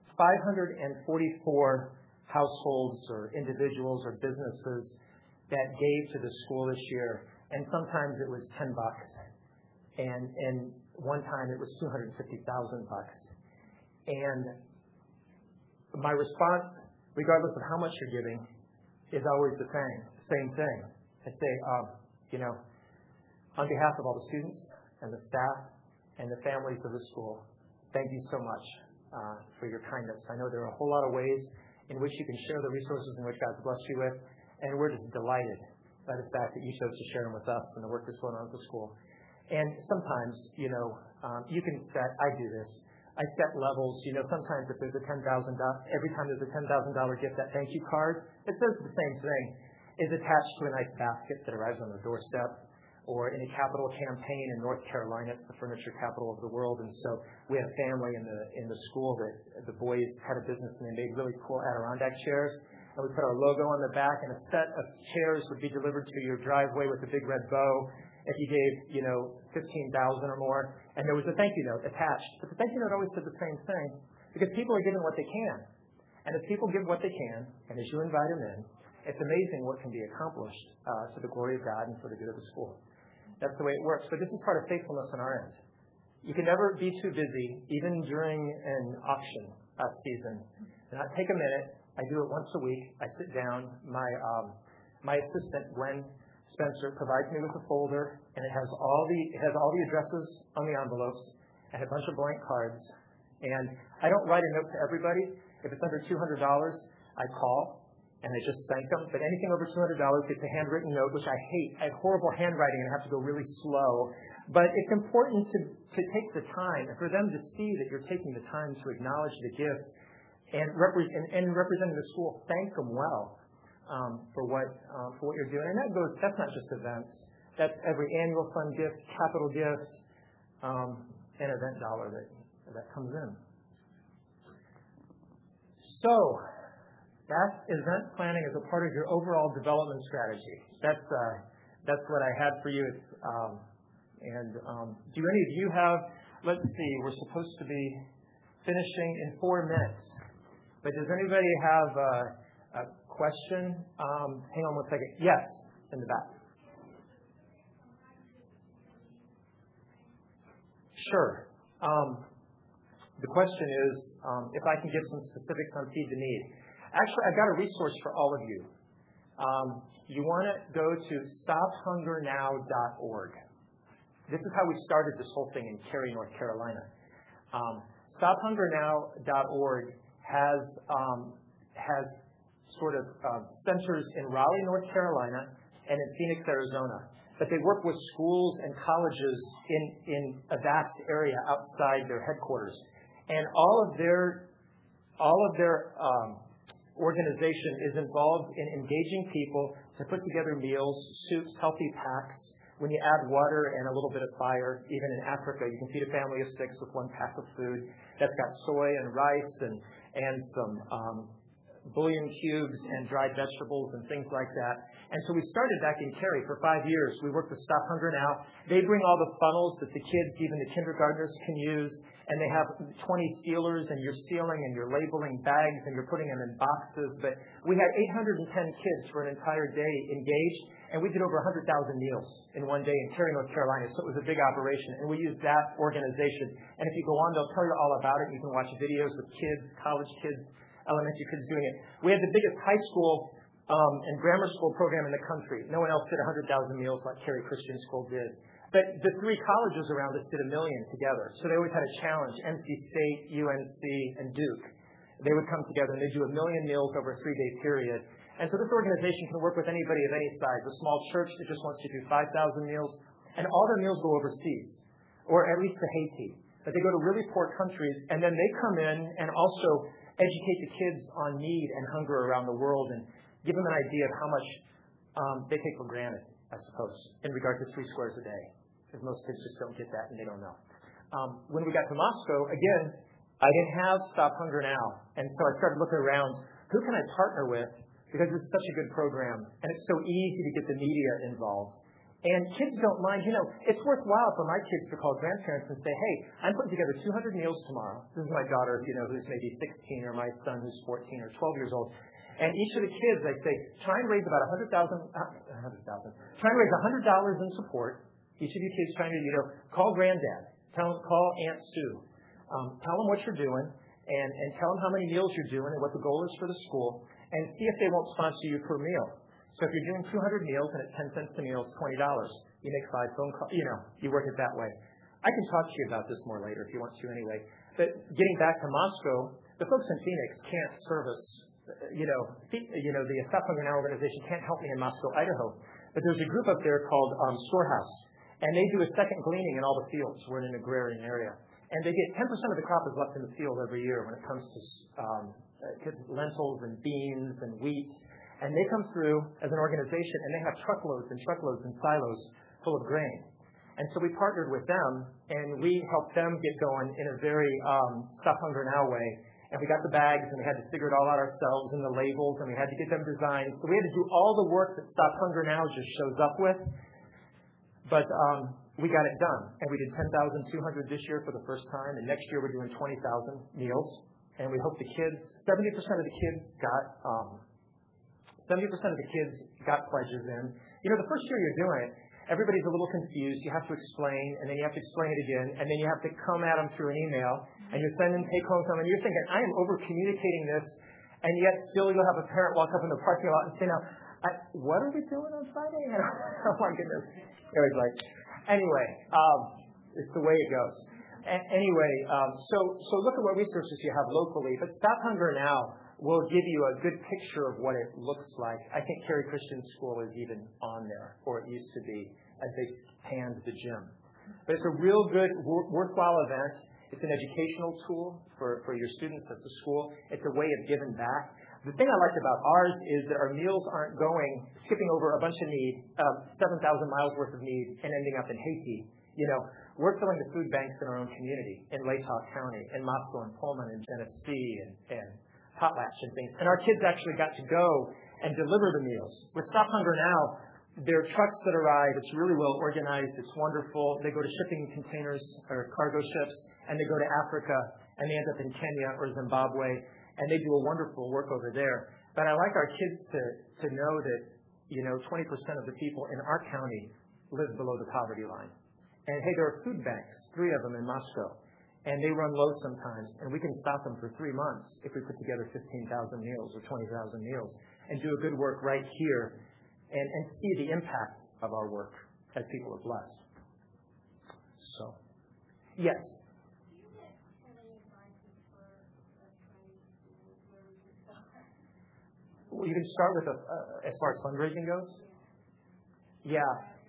544 households or individuals or businesses that gave to the school this year, and sometimes it was $10, and one time it was $250,000. And my response, regardless of how much you're giving, is always the same thing. I say, on behalf of all the students and the staff and the families of the school, thank you so much for your kindness. I know there are a whole lot of ways in which you can share the resources in which God's blessed you with, and we're just delighted by the fact that you chose to share them with us and the work that's going on at the school. And sometimes, you can set, I do this, I set levels. Sometimes if there's a $10,000, every time there's a $10,000 gift, that thank you card, it says the same thing, is attached to a nice basket that arrives on the doorstep. Or in a capital campaign in North Carolina, it's the furniture capital of the world, and so we had a family in the school that the boys had a business and they made really cool Adirondack chairs, and we put our logo on the back, and a set of chairs would be delivered to your driveway with a big red bow if you gave, $15,000 or more, and there was a thank you note attached. But the thank you note always said the same thing, because people are giving what they can, and as people give what they can, and as you invite them in, it's amazing what can be accomplished to the glory of God and for the good of the school. That's the way it works. But this is part of faithfulness on our end. You can never be too busy, even during an auction season. And I take a minute. I do it once a week. I sit down. My assistant, Gwen Spencer, provides me with a folder, and it has all the addresses on the envelopes and a bunch of blank cards. And I don't write a note to everybody. If it's under $200, I call. And I just thank them. But anything over $200 gets a handwritten note, which I hate. I have horrible handwriting and I have to go really slow. But it's important to take the time and for them to see that you're taking the time to acknowledge the gift and representing the school. Thank them well for what you're doing. And that's not just events. That's every annual fund gift, capital gift, and event dollar that comes in. So that's event planning as a part of your overall development strategy. That's what I had for you. Do any of you have? Let's see. We're supposed to be finishing in 4 minutes. But does anybody have a question? Hang on 1 second. Yes, in the back. Sure. The question is if I can give some specifics on Feed the Need. Actually, I've got a resource for all of you. You want to go to stophungernow.org. This is how we started this whole thing in Cary, North Carolina. Stophungernow.org has sort of centers in Raleigh, North Carolina, and in Phoenix, Arizona. But they work with schools and colleges in a vast area outside their headquarters. And all of their organization is involved in engaging people to put together meals, soups, healthy packs. When you add water and a little bit of fire, even in Africa, you can feed a family of 6 with 1 pack of food. That's got soy and rice and some bouillon cubes and dried vegetables and things like that. And so we started back in Cary for 5 years. We worked with Stop Hunger Now. They bring all the funnels that the kids, even the kindergartners, can use. And they have 20 sealers, and you're sealing and you're labeling bags and you're putting them in boxes. But we had 810 kids for an entire day engaged, and we did over 100,000 meals in one day in Cary, North Carolina. So it was a big operation, and we used that organization. And if you go on, they'll tell you all about it. You can watch videos with kids, college kids, elementary kids doing it. We had the biggest high school and grammar school program in the country. No one else did 100,000 meals like Cary Christian School did. But the three colleges around us did $1 million together. So they always had a challenge, NC State, UNC, and Duke. They would come together and they'd do 1 million meals over a 3-day period. And so this organization can work with anybody of any size, a small church that just wants to do 5,000 meals, and all their meals go overseas, or at least to Haiti. But they go to really poor countries, and then they come in and also educate the kids on need and hunger around the world and give them an idea of how much they take for granted, I suppose, in regard to 3 squares a day. Because most kids just don't get that and they don't know. When we got to Moscow, again, I didn't have Stop Hunger Now. And so I started looking around, who can I partner with? Because this is such a good program. And it's so easy to get the media involved. And kids don't mind. It's worthwhile for my kids to call grandparents and say, hey, I'm putting together 200 meals tomorrow. This is my daughter, who's maybe 16, or my son who's 14 or 12 years old. And each of the kids, I say, try and raise about try and raise $100 in support. Each of you kids trying to, call granddad. Call Aunt Sue. Tell them what you're doing and tell them how many meals you're doing and what the goal is for the school, and see if they won't sponsor you per meal. So if you're doing 200 meals and it's 10 cents a meal, it's $20. You make 5 phone calls. You work it that way. I can talk to you about this more later if you want to anyway. But getting back to Moscow, the folks in Phoenix can't service, the Stop Hunger Now organization can't help me in Moscow, Idaho. But there's a group up there called Storehouse, and they do a second gleaning in all the fields. We're in an agrarian area. And they get 10% of the crop is left in the field every year when it comes to lentils and beans and wheat. And they come through as an organization, and they have truckloads and truckloads and silos full of grain. And so we partnered with them, and we helped them get going in a very Stop Hunger Now way. And we got the bags, and we had to figure it all out ourselves, and the labels, and we had to get them designed. So we had to do all the work that Stop Hunger Now just shows up with. But we got it done. And we did 10,200 this year for the first time, and next year we're doing 20,000 meals. And we hope 70% of the kids got pledges in. The first year you're doing it, everybody's a little confused. You have to explain, and then you have to explain it again, and then you have to come at them through an email, and you're sending take-home home, and you're thinking, I am over-communicating this, and yet still you'll have a parent walk up in the parking lot and say, now, what are we doing on Friday? Oh, my goodness. It was like, anyway, it's the way it goes. Anyway, so look at what resources you have locally. But Stop Hunger Now will give you a good picture of what it looks like. I think Cary Christian School is even on there, or it used to be, as they panned the gym. But it's a real good, worthwhile event. It's an educational tool for your students at the school. It's a way of giving back. The thing I liked about ours is that our meals aren't skipping over a bunch of need, 7,000 miles worth of need, and ending up in Haiti. We're filling the food banks in our own community, in Latah County, in Moscow and Pullman and Genesee and Potlatch and things. And our kids actually got to go and deliver the meals. With Stop Hunger Now, there are trucks that arrive. It's really well organized. It's wonderful. They go to shipping containers or cargo ships, and they go to Africa, and they end up in Kenya or Zimbabwe, and they do a wonderful work over there. But I like our kids to know that, 20% of the people in our county live below the poverty line. And, hey, there are food banks, 3 of them in Moscow. And they run low sometimes, and we can stop them for 3 months if we put together 15,000 meals or 20,000 meals and do a good work right here and see the impact of our work as people are blessed. So, yes? Do you have any advice for training schools where we could start? Well, you can start with, as far as fundraising goes? Yeah.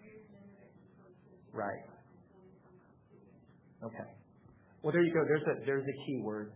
Right. Okay. Well, there you go. There's a key word.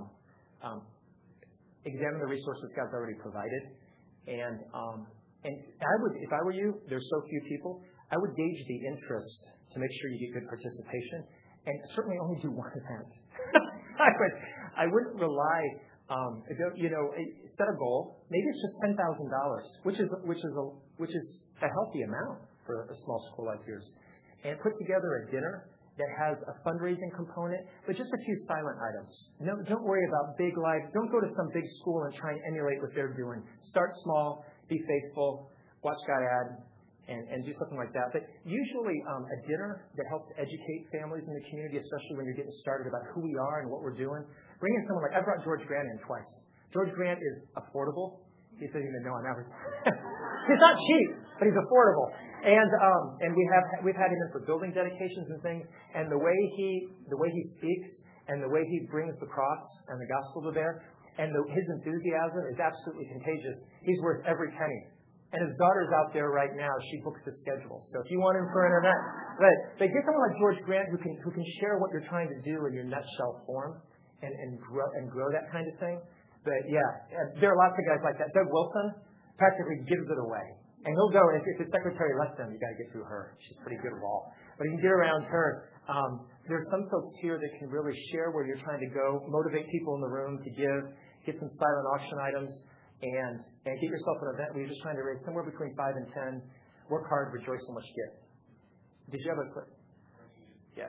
Examine the resources God's already provided, and I would, if I were you, there's so few people, I would gauge the interest to make sure you get good participation, and certainly only do one event. I wouldn't rely. Set a goal. Maybe it's just $10,000, which is a healthy amount for a small school like yours, and put together a dinner that has a fundraising component, but just a few silent items. No, don't worry about big life. Don't go to some big school and try and emulate what they're doing. Start small, be faithful, watch God add, and do something like that. But usually a dinner that helps educate families in the community, especially when you're getting started about who we are and what we're doing. Bring in someone like, I brought George Grant in twice. George Grant is affordable. He doesn't even know I'm advertising. He's not cheap, but he's affordable. And we've had him in for building dedications and things. And the way he speaks and the way he brings the cross and the gospel to bear, and his enthusiasm is absolutely contagious. He's worth every penny. And his daughter's out there right now. She books his schedule. So if you want him for an event, but get someone like George Grant who can share what you're trying to do in your nutshell form and grow that kind of thing. But yeah, there are lots of guys like that. Doug Wilson practically gives it away. And he'll go, if his secretary left him, you got to get through her. She's pretty good at all. But you can get around her. There's some folks here that can really share where you're trying to go, motivate people in the room to give, get some silent auction items, and get yourself an event where you're just trying to raise somewhere between 5 and 10. Work hard, rejoice, and much gift. Did you have a quick? Yeah.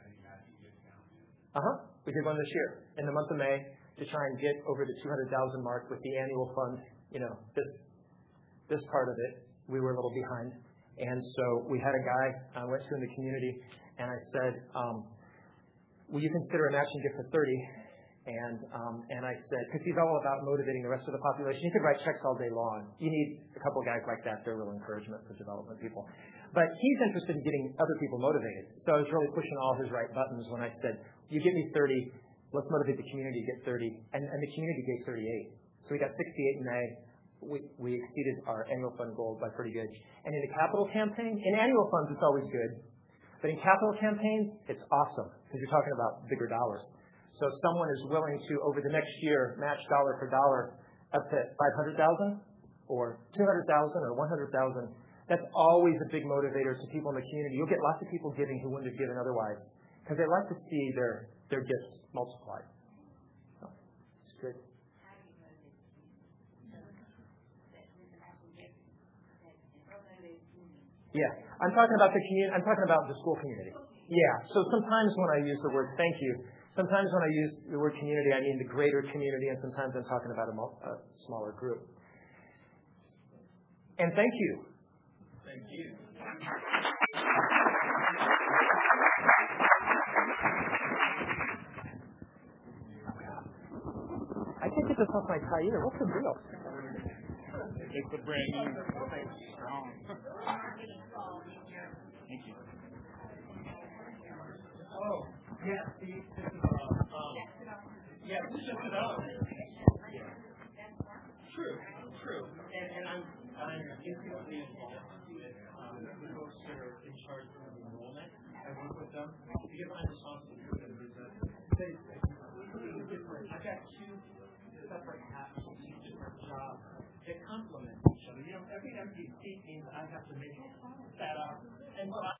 We did one this year in the month of May to try and get over the 200,000 mark with the annual fund. This part of it, we were a little behind. And so we had a guy I went to in the community, and I said, will you consider a matching gift for 30? And I said, because he's all about motivating the rest of the population. You could write checks all day long. You need a couple guys like that. They're real encouragement for development people. But he's interested in getting other people motivated. So I was really pushing all his right buttons when I said, you give me 30, let's motivate the community to get 30. And the community gave 38. So we got 68 in May. We exceeded our annual fund goal by pretty good. And in the capital campaign, in annual funds, it's always good. But in capital campaigns, it's awesome because you're talking about bigger dollars. So if someone is willing to, over the next year, match dollar for dollar up to 500,000 or 200,000 or 100,000, that's always a big motivator to people in the community. You'll get lots of people giving who wouldn't have given otherwise because they like to see their gifts multiplied. So, it's good. Yeah, I'm talking about the community. I'm talking about the school community. Yeah. So sometimes when I use the word thank you, sometimes when I use the word community, I mean the greater community, and sometimes I'm talking about a smaller group. And thank you. Thank you. I can't get this off my tie either. What's the deal? It's a brand new. Strong. Thank you. Oh, yeah. See, this is this is just development. Yeah. True. And I'm intimately involved with the folks that are in charge of enrollment. I work with them because I'm responsible for them. I've got two separate hats, two different jobs that complement each other. Every empty seat means I have to make that up. And so